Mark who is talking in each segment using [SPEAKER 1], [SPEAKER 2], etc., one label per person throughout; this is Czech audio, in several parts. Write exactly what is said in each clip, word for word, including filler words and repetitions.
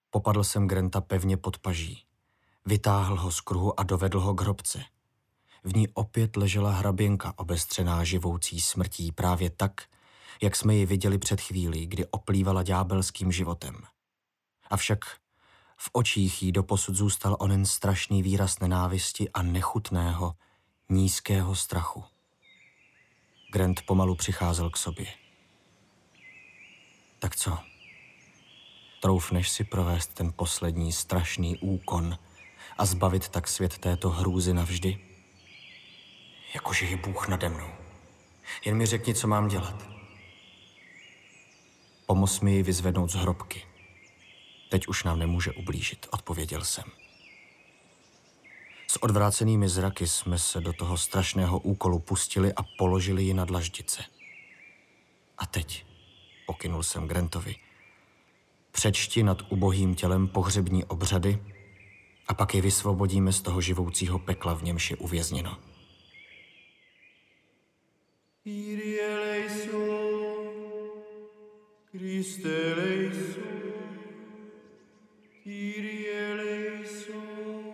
[SPEAKER 1] Popadl jsem Granta pevně pod paží. Vytáhl ho z kruhu a dovedl ho k hrobce. V ní opět ležela hraběnka obestřená živoucí smrtí právě tak, jak jsme ji viděli před chvílí, kdy oplývala ďábelským životem. Avšak v očích jí doposud zůstal onen strašný výraz nenávisti a nechutného, nízkého strachu. Grant pomalu přicházel k sobě. Tak co? Troufneš si provést ten poslední strašný úkon a zbavit tak svět této hrůzy navždy? Jakože je Bůh nade mnou. Jen mi řekni, co mám dělat. Pomoz mi ji vyzvednout z hrobky. Teď už nám nemůže ublížit, odpověděl jsem. S odvrácenými zraky jsme se do toho strašného úkolu pustili a položili ji na dlaždice. A teď, pokynul jsem Grantovi, přečti nad ubohým tělem pohřební obřady a pak je vysvobodíme z toho živoucího pekla, v němž je uvězněno.
[SPEAKER 2] Kyrie eleison, Christe eleison, Kyrie eleison,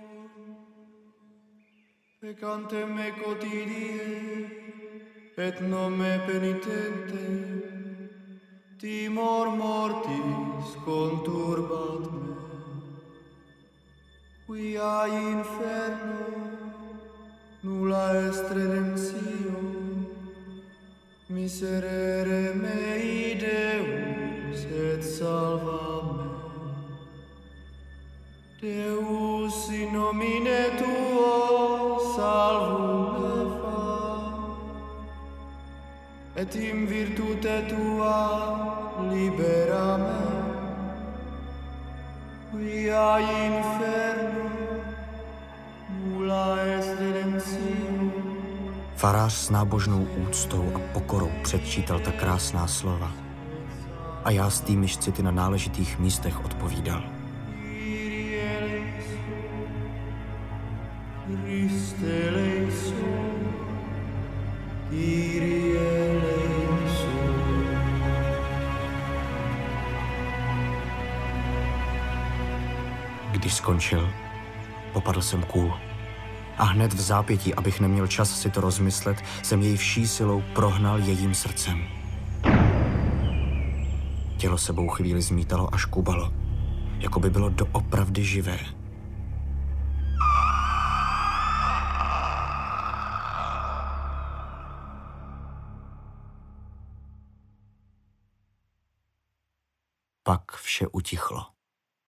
[SPEAKER 2] peccantem me quotidie, et nome penitentem, timor mortis conturbat me, quia inferno nulla est redemptio, miserere mei Deus et salva me. Deus in nomine tuo salvum me fa, et in virtute tua libera me, quia inferno nulla est redemptio.
[SPEAKER 1] Farář s nábožnou úctou a pokorou předčítal ta krásná slova a já s týmiž city na náležitých místech odpovídal.
[SPEAKER 2] Christe eleison, Kyrie eleison.
[SPEAKER 1] Když skončil, popadl jsem kůl. A hned v zápětí, abych neměl čas si to rozmyslet, jsem jej vší silou prohnal jejím srdcem. Tělo sebou chvíli zmítalo a škubalo, jako by bylo doopravdy živé. Pak vše utichlo.